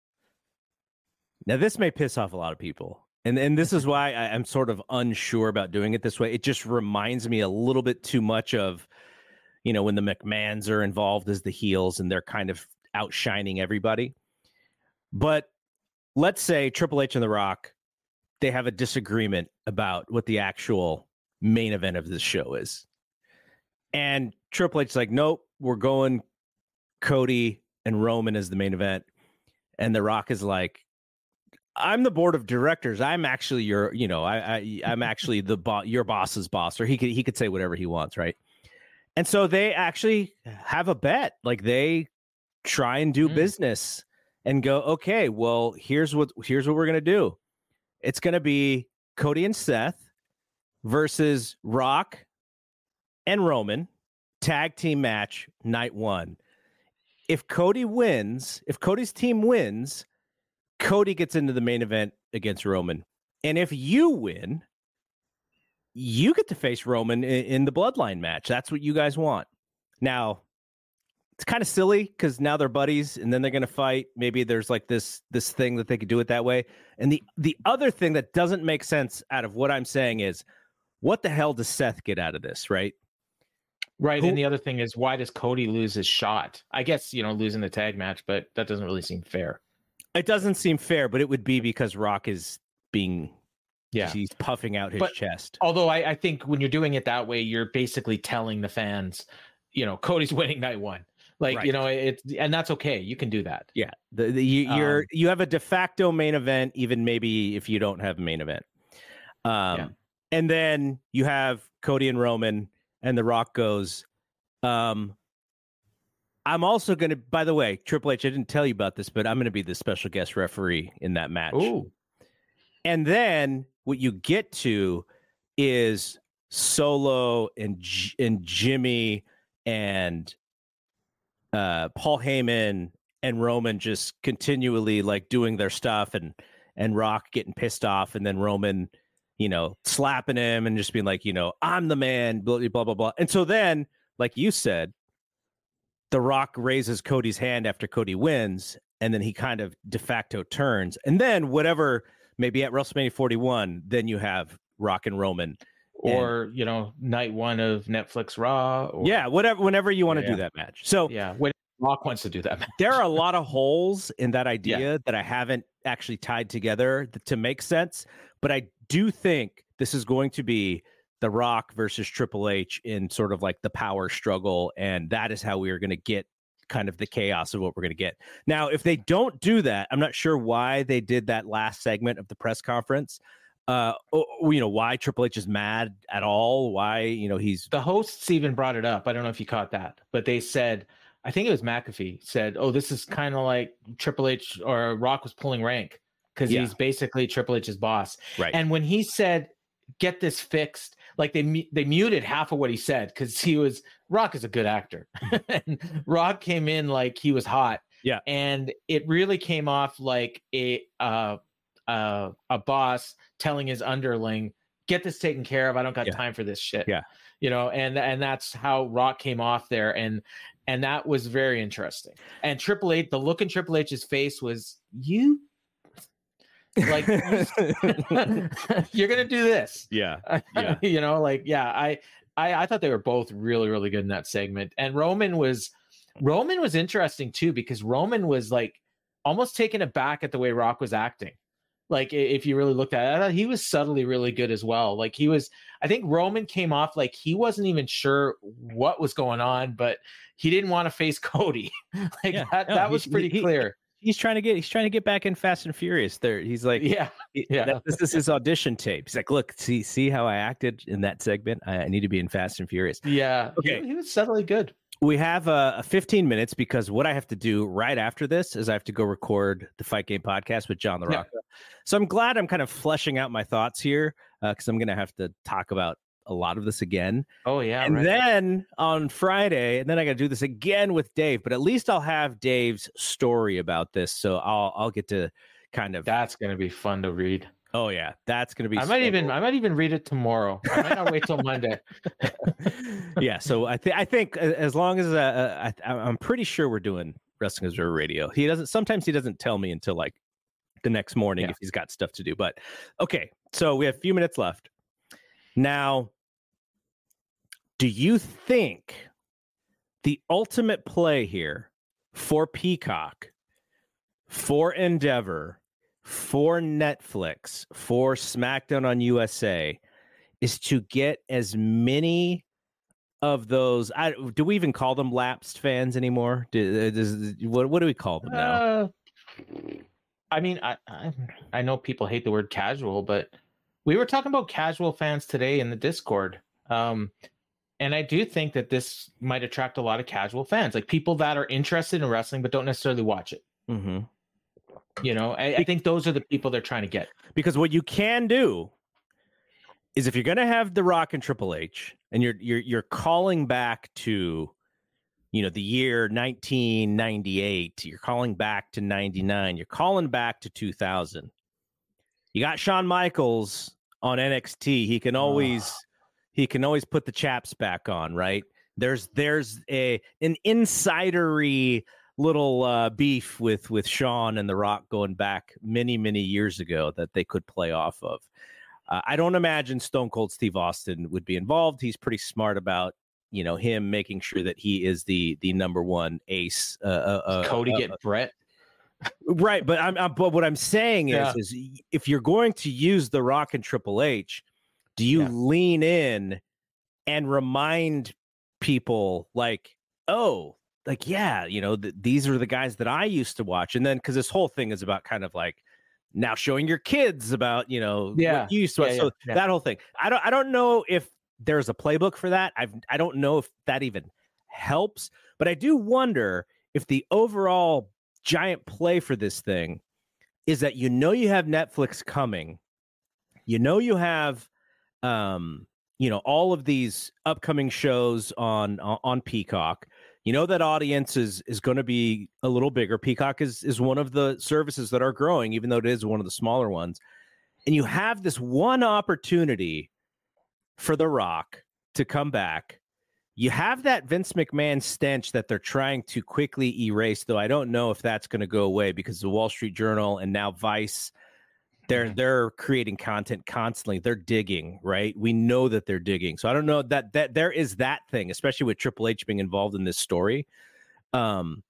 now this may piss off a lot of people, and and this is why I, I'm sort of unsure about doing it this way. It just reminds me a little bit too much of, you know, when the McMahons are involved as the heels and they're kind of outshining everybody. But let's say Triple H and The Rock, they have a disagreement about what the actual main event of this show is. And Triple H's like, nope, we're going Cody and Roman as the main event. And The Rock is like, I'm the board of directors. I'm actually your, you know, I, I I'm actually the boss, your boss's boss, or he could he could say whatever he wants, right? And so they actually have a bet, like they try and do Mm. business and go, okay, well, here's what here's what we're gonna do. It's gonna be Cody and Seth versus Rock and Roman, tag team match, night one. If Cody wins, if Cody's team wins, Cody gets into the main event against Roman. And if you win, you get to face Roman in, in the Bloodline match. That's what you guys want. Now, it's kind of silly because now they're buddies and then they're going to fight. Maybe there's like this this thing that they could do it that way. And the the other thing that doesn't make sense out of what I'm saying is, what the hell does Seth get out of this, right? Right. Who, and the other thing is, why does Cody lose his shot? I guess, you know, losing the tag match, but that doesn't really seem fair. It doesn't seem fair, but it would be because Rock is being, yeah, he's puffing out his but, chest. Although I, I think when you're doing it that way, you're basically telling the fans, you know, Cody's winning night one. Like, right. you know, it's, and that's okay. You can do that. Yeah. The, the, you, you're, um, you have a de facto main event, even maybe if you don't have a main event. Um, yeah. And then you have Cody and Roman, and The Rock goes, um, I'm also going to, by the way, Triple H, I didn't tell you about this, but I'm going to be the special guest referee in that match. Ooh. And then what you get to is Solo and, G- and Jimmy and uh, Paul Heyman and Roman just continually like doing their stuff, and, and Rock getting pissed off, and then Roman, you know, slapping him and just being like, you know, I'm the man, blah, blah, blah, blah. And so then, like you said, The Rock raises Cody's hand after Cody wins, and then he kind of de facto turns. And then whatever, maybe at WrestleMania forty-one, then you have Rock and Roman. Or, and, you know, night one of Netflix Raw. Or, yeah, whatever, whenever you want to yeah. do that match. So yeah, when Rock wants to do that match. There are a lot of holes in that idea yeah. that I haven't actually tied together to make sense. But I do think this is going to be The Rock versus Triple H in sort of like the power struggle. And that is how we are going to get kind of the chaos of what we're going to get. Now, if they don't do that, I'm not sure why they did that last segment of the press conference. Uh, you know, why Triple H is mad at all. Why, you know, he's... The hosts even brought it up. I don't know if you caught that, but they said, I think it was McAfee said, oh, this is kind of like Triple H or Rock was pulling rank because yeah. he's basically Triple H's boss. Right. And when he said, get this fixed, like they they muted half of what he said because he was, Rock is a good actor. And Rock came in like he was hot. Yeah. And it really came off like a uh, uh, a boss telling his underling, get this taken care of. I don't got yeah. time for this shit. Yeah. You know, and and that's how Rock came off there. And and that was very interesting. And Triple H, the look in Triple H's face was, you like you're gonna do this. Yeah. Yeah. You know, like, yeah, I, I I thought they were both really, really good in that segment. And Roman was Roman was interesting too, because Roman was like almost taken aback at the way Rock was acting. Like, if you really looked at it, I thought he was subtly really good as well. Like, he was, I think Roman came off like he wasn't even sure what was going on, but he didn't want to face Cody. Like yeah, that, no, that was he, pretty he, clear. He's trying to get, he's trying to get back in Fast and Furious. There, he's like, yeah, yeah. That, this is his audition tape. He's like, look, see, see how I acted in that segment. I, I need to be in Fast and Furious. Yeah. Okay. He, he was subtly good. We have uh, fifteen minutes because what I have to do right after this is I have to go record the Fight Game podcast with John LaRocca. Yeah. So I'm glad I'm kind of fleshing out my thoughts here because uh, I'm going to have to talk about a lot of this again. Oh, yeah. And right. then on Friday, and then I got to do this again with Dave, but at least I'll have Dave's story about this. So I'll I'll get to kind of. That's going to be fun to read. Oh yeah, that's gonna be. I so might even cool. I might even read it tomorrow. I might not wait till Monday. Yeah, so I think I think as long as uh, I, I'm pretty sure we're doing Wrestling Observer Radio. He doesn't. Sometimes he doesn't tell me until like the next morning yeah. if he's got stuff to do. But okay, so we have a few minutes left. Now, do you think the ultimate play here for Peacock, for Endeavor, for Netflix, for SmackDown on U S A is to get as many of those? I, do we even call them lapsed fans anymore? Do, does, what, what do we call them now? Uh, I mean, I, I I know people hate the word casual, but we were talking about casual fans today in the Discord. Um, and I do think that this might attract a lot of casual fans, like people that are interested in wrestling but don't necessarily watch it. Mm-hmm. You know, I, I think those are the people they're trying to get. Because what you can do is if you're going to have The Rock and Triple H, and you're you're you're calling back to, you know, the year nineteen ninety-eight, you're calling back to ninety-nine, you're calling back to two thousand. You got Shawn Michaels on N X T. He can always oh. he can always put the chaps back on, right? There's there's a an insidery little uh, beef with with Sean and The Rock going back many many years ago that they could play off of. Uh, I don't imagine Stone Cold Steve Austin would be involved. He's pretty smart about, you know, him making sure that he is the the number one ace. Uh, uh, Cody uh, get uh, Brett. Right, but I'm, I'm but what I'm saying is Yeah. is if you're going to use The Rock and Triple H, do you Yeah. lean in and remind people like, oh, like, yeah, you know, th- these are the guys that I used to watch. And then because this whole thing is about kind of like now showing your kids about, you know, Yeah. what you used to watch. Yeah, So yeah, yeah. that whole thing. I don't I don't know if there's a playbook for that. I've I don't know if that even helps, but I do wonder if the overall giant play for this thing is that, you know, you have Netflix coming, you know, you have um you know, all of these upcoming shows on on Peacock. You know that audience is is going to be a little bigger. Peacock is is one of the services that are growing, even though it is one of the smaller ones. And you have this one opportunity for The Rock to come back. You have that Vince McMahon stench that they're trying to quickly erase, though I don't know if that's going to go away because the Wall Street Journal and now Vice, they're they're creating content constantly. They're digging, right? We know that they're digging. So I don't know that that there is that thing, especially with Triple H being involved in this story. Um,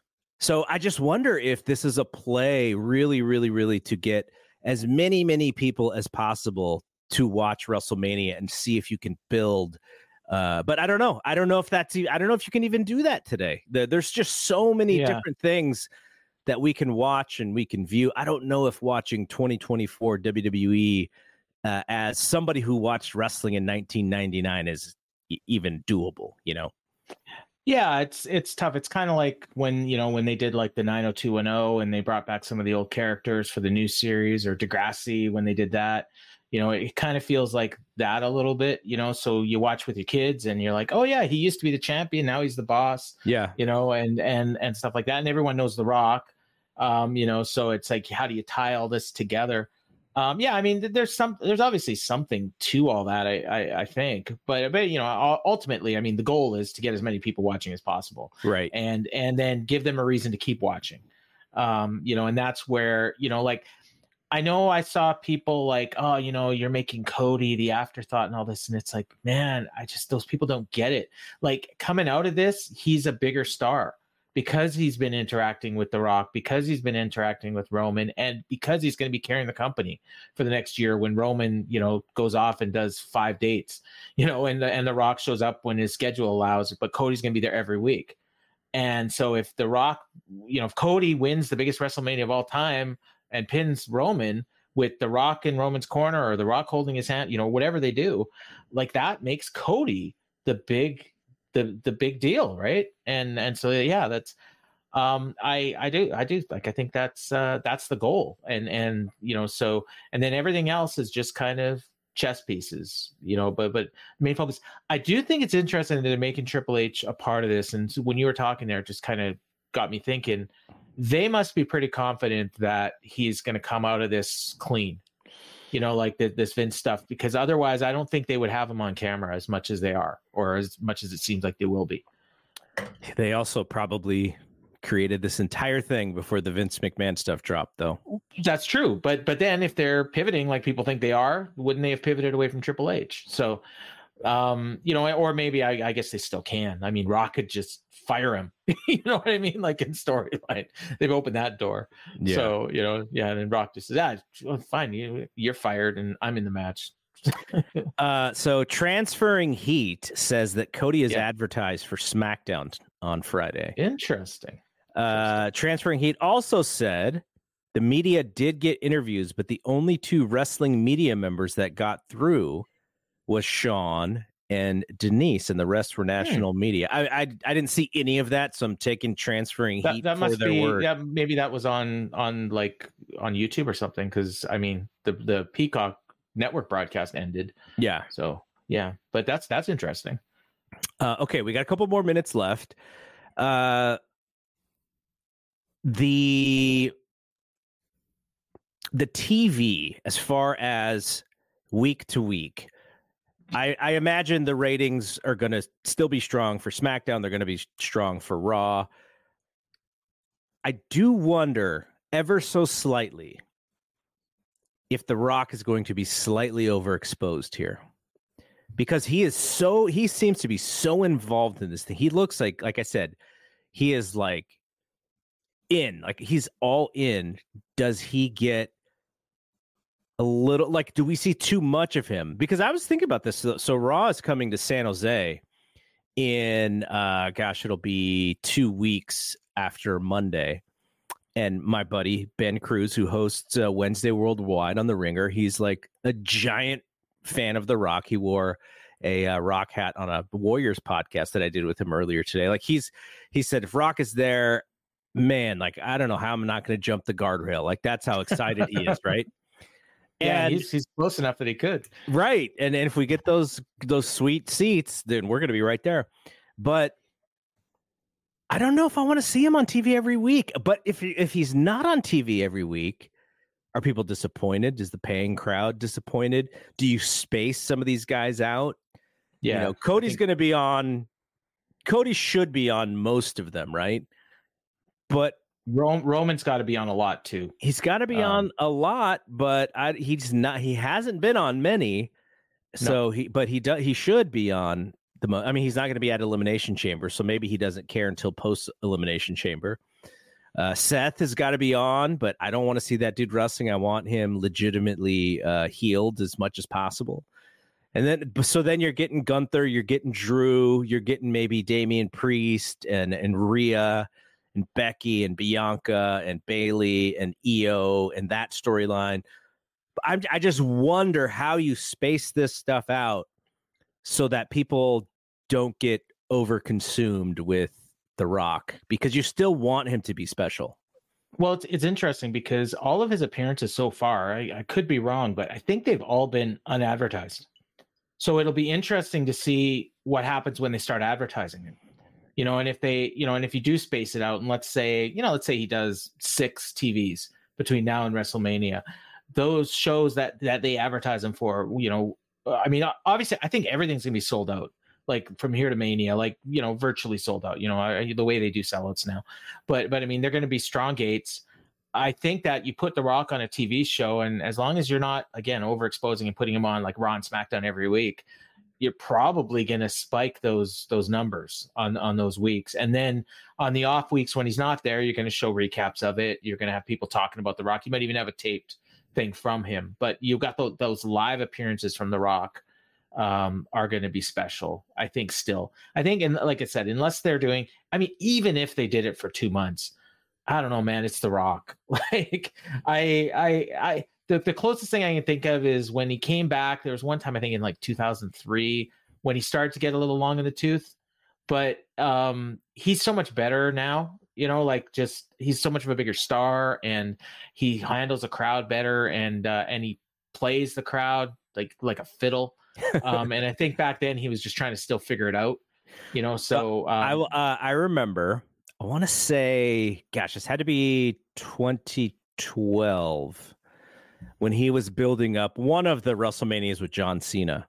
so I just wonder if this is a play really, really, really to get as many, many people as possible to watch WrestleMania and see if you can build. Uh, but I don't know. I don't know if that's, e- I don't know if you can even do that today. There, there's just so many Yeah. different things that we can watch and we can view. I don't know if watching twenty twenty-four W W E uh, as somebody who watched wrestling in nineteen ninety-nine is e- even doable, you know? Yeah, it's it's tough. It's kind of like when, you know, when they did like the nine oh two one oh and they brought back some of the old characters for the new series, or Degrassi when they did that. You know, it kind of feels like that a little bit, you know, so you watch with your kids and you're like, oh yeah, he used to be the champion, now he's the boss. Yeah. You know, and and and stuff like that. And everyone knows The Rock. Um, you know, so it's like, how do you tie all this together? Um, yeah, I mean, there's some, there's obviously something to all that, I, I, I think, but, but you know, ultimately, I mean, the goal is to get as many people watching as possible, Right. and and then give them a reason to keep watching. Um, you know, and that's where, you know, like, I know I saw people like, oh, you know, you're making Cody the afterthought and all this, and it's like, man, I just, those people don't get it. Like, coming out of this, he's a bigger star because he's been interacting with The Rock, because he's been interacting with Roman, and because he's going to be carrying the company for the next year when Roman, you know, goes off and does five dates, you know, and the, and The Rock shows up when his schedule allows, but Cody's going to be there every week. And so if The Rock, you know, if Cody wins the biggest WrestleMania of all time and pins Roman with The Rock in Roman's corner, or The Rock holding his hand, you know, whatever they do, like, that makes Cody the big, the the big deal, right? And and so yeah, that's um I I do I do like I think that's uh that's the goal. And and you know, so and then everything else is just kind of chess pieces, you know, but but main focus. I do think it's interesting that they're making Triple H a part of this. And so when you were talking there, it just kind of got me thinking, they must be pretty confident that he's going to come out of this clean, you know, like the, this Vince stuff, because otherwise I don't think they would have him on camera as much as they are, or as much as it seems like they will be. They also probably created this entire thing before the Vince McMahon stuff dropped, though. That's true. But but then if they're pivoting like people think they are, wouldn't they have pivoted away from Triple H? So, um, you know, or maybe I, I guess they still can. I mean, Rock could just fire him. You know what I mean? Like in storyline, they've opened that door. Yeah. So, you know, yeah. And then Rock just says, ah, well, fine, you, you're fired and I'm in the match. uh, so Transferring Heat says that Cody is Yeah. advertised for SmackDown on Friday. Interesting. Uh, Transferring Heat also said the media did get interviews, but the only two wrestling media members that got through was Sean and Denise, and the rest were national hmm. media. I, I I didn't see any of that, so I'm taking Transferring that, Heat that for must their be, word. Yeah, maybe that was on on like on YouTube or something, because I mean the the Peacock network broadcast ended. Yeah. So yeah, but that's that's interesting. Uh, okay, we got a couple more minutes left. Uh, the the T V, as far as week to week, I, I imagine the ratings are going to still be strong for SmackDown. They're going to be strong for Raw. I do wonder ever so slightly if The Rock is going to be slightly overexposed here, because he is so, he seems to be so involved in this thing. He looks like, like I said, he is like in, like he's all in. Does he get a little, like, do we see too much of him? Because I was thinking about this. So, so Raw is coming to San Jose in, uh, gosh, it'll be two weeks after Monday. And my buddy, Ben Cruz, who hosts uh, Wednesday Worldwide on The Ringer, he's like a giant fan of The Rock. He wore a uh, Rock hat on a Warriors podcast that I did with him earlier today. Like he's, he said, if Rock is there, man, like, I don't know how I'm not going to jump the guardrail. Like that's how excited he is. Right. Yeah, and, he's, he's close enough that he could. Right. And, and if we get those, those sweet seats, then we're going to be right there. But I don't know if I want to see him on T V every week. But if if he's not on T V every week, are people disappointed? Is the paying crowd disappointed? Do you space some of these guys out? Yeah, you know, Cody's think... going to be on. Cody should be on most of them, right? But Rome, Roman's got to be on a lot too. He's got to be um, on a lot, but I, he's not. He hasn't been on many. So no. he, but he does. He should be on. The mo- I mean, he's not going to be at Elimination Chamber, so maybe he doesn't care until post Elimination Chamber. Uh, Seth has got to be on, but I don't want to see that dude wrestling. I want him legitimately uh, healed as much as possible. And then, so then you're getting Gunther, you're getting Drew, you're getting maybe Damian Priest and and Rhea and Becky and Bianca and Bayley and Io and that storyline. I I just wonder how you space this stuff out so that people don't get overconsumed with The Rock, because you still want him to be special. Well, it's it's interesting because all of his appearances so far, I, I could be wrong, but I think they've all been unadvertised. So it'll be interesting to see what happens when they start advertising it. You know, and if they, you know, and if you do space it out, and let's say, you know, let's say he does six T Vs between now and WrestleMania, those shows that that they advertise him for, you know, I mean, obviously, I think everything's gonna be sold out, like from here to Mania, like, you know, virtually sold out. You know, I, the way they do sellouts now, but but I mean, they're going to be strong gates. I think that you put The Rock on a T V show, and as long as you're not again overexposing and putting him on like Raw and SmackDown every week, you're probably going to spike those those numbers on on those weeks. And then on the off weeks when he's not there, you're going to show recaps of it. You're going to have people talking about The Rock. You might even have a taped thing from him, but you've got the, those live appearances from The Rock um, are going to be special. I think still, I think, and like I said, unless they're doing, I mean, even if they did it for two months, I don't know, man, it's The Rock. Like I, I, I, the, the closest thing I can think of is when he came back, there was one time, I think in like two thousand three, when he started to get a little long in the tooth, but um, he's so much better now. You know, like just he's so much of a bigger star, and he handles a crowd better, and uh, and he plays the crowd like like a fiddle. Um, and I think back then he was just trying to still figure it out. You know, so um, I uh, I remember. I want to say, gosh, this had to be twenty twelve when he was building up one of the WrestleManias with John Cena.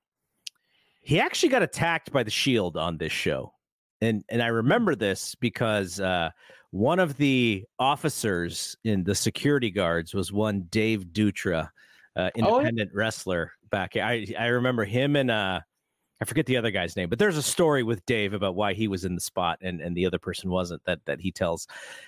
He actually got attacked by the Shield on this show. And and I remember this because uh, one of the officers in the security guards was one Dave Dutra, uh, independent oh. wrestler back. I I remember him and uh, I forget the other guy's name, but there's a story with Dave about why he was in the spot and, and the other person wasn't, that that he tells.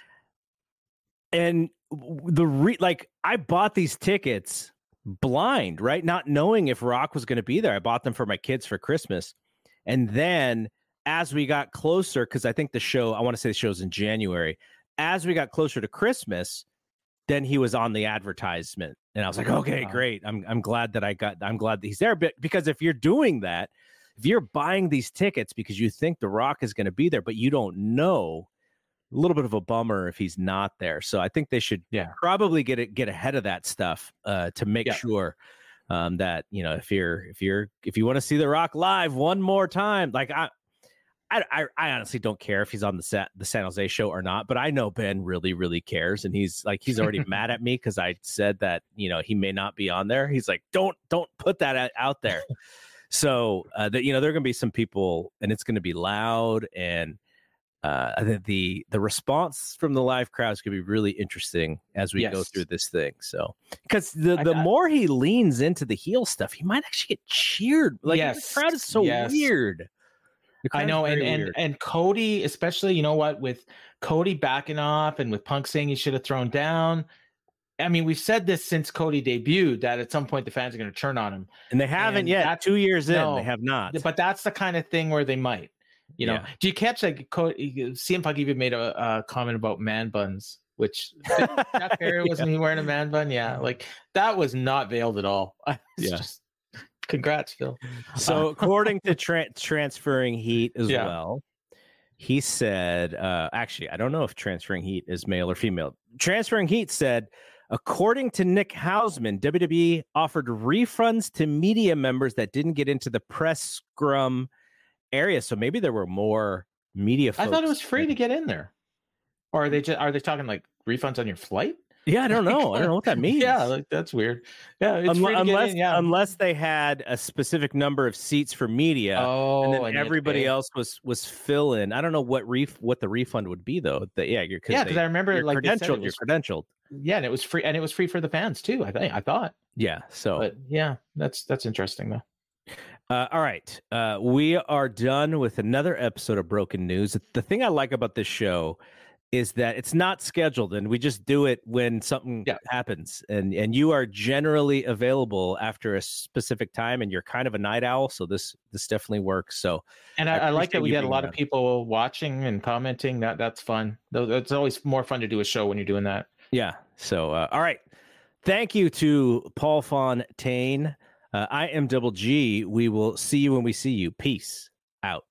And the re- like I bought these tickets blind, right? Not knowing if Rock was going to be there. I bought them for my kids for Christmas, and then as we got closer, because I think the show, I want to say the show's in January, as we got closer to Christmas, then he was on the advertisement. And I was like, okay, great. I'm I'm glad that I got, I'm glad that he's there. But because if you're doing that, if you're buying these tickets because you think The Rock is going to be there, but you don't know, a little bit of a bummer if he's not there. So I think they should yeah. probably probably get it, get ahead of that stuff uh, to make yeah. sure um, that, you know, if you're, if you're, if you want to see The Rock live one more time, like I, I, I honestly don't care if he's on the set, the San Jose show or not, but I know Ben really, really cares. And he's like, he's already mad at me because I said that, you know, he may not be on there. He's like, don't, don't put that out there. So uh, that you know, there are going to be some people, and it's going to be loud, and uh, the, the the response from the live crowd is going to be really interesting as we yes. go through this thing. So, because the the I, more he leans into the heel stuff, he might actually get cheered. Like yes. the crowd is so yes. weird. I know, and, and and Cody, especially, you know what, with Cody backing off and with Punk saying he should have thrown down. I mean, we've said this since Cody debuted that at some point the fans are going to turn on him, and they haven't and yet. Two years in, no, they have not. But that's the kind of thing where they might. You know, yeah. do you catch like Cody, C M Punk even made a, a comment about man buns, which Jack Perry yeah. wasn't he wearing a man bun? Yeah, like that was not veiled at all. yeah. Just, congrats, Phil. So, according to tra- Transferring Heat as yeah. well, he said, uh, actually, I don't know if Transferring Heat is male or female. Transferring Heat said, according to Nick Hausman, W W E offered refunds to media members that didn't get into the press scrum area. So maybe there were more media folks. I thought it was free to get in there. Or are they just, are they talking like refunds on your flight? Yeah, I don't know. I don't know what that means. Yeah, like, that's weird. Yeah, it's unless free to unless, get in, yeah. unless they had a specific number of seats for media, oh, and then and everybody else was was fill in. I don't know what ref what the refund would be though. The, yeah, you're yeah, because I remember you're like credentialed. Was, you're credentialed. Yeah, and it was free, and it was free for the fans too. I think I thought. Yeah. So, but yeah, that's that's interesting though. Uh, all right, uh, we are done with another episode of Broken News. The thing I like about this show is that it's not scheduled, and we just do it when something yeah. happens. And and you are generally available after a specific time, and you're kind of a night owl, so this this definitely works. So, and I, I, I like that we get a lot of people watching and commenting. That that's fun. It's always more fun to do a show when you're doing that. Yeah. So, uh, all right. Thank you to Paul Fontaine. Uh, I am Double G. We will see you when we see you. Peace out.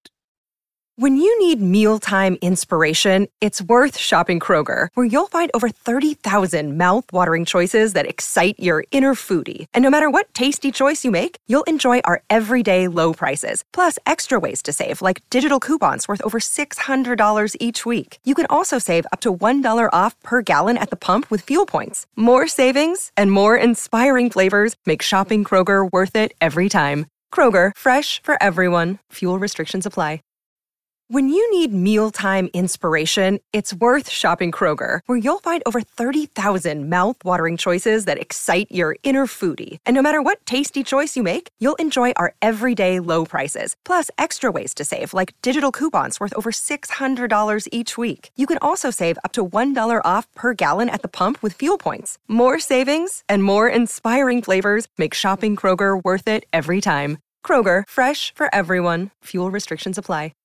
When you need mealtime inspiration, it's worth shopping Kroger, where you'll find over thirty thousand mouth-watering choices that excite your inner foodie. And no matter what tasty choice you make, you'll enjoy our everyday low prices, plus extra ways to save, like digital coupons worth over six hundred dollars each week. You can also save up to one dollar off per gallon at the pump with fuel points. More savings and more inspiring flavors make shopping Kroger worth it every time. Kroger, fresh for everyone. Fuel restrictions apply. When you need mealtime inspiration, it's worth shopping Kroger, where you'll find over thirty thousand mouth-watering choices that excite your inner foodie. And no matter what tasty choice you make, you'll enjoy our everyday low prices, plus extra ways to save, like digital coupons worth over six hundred dollars each week. You can also save up to one dollar off per gallon at the pump with fuel points. More savings and more inspiring flavors make shopping Kroger worth it every time. Kroger, fresh for everyone. Fuel restrictions apply.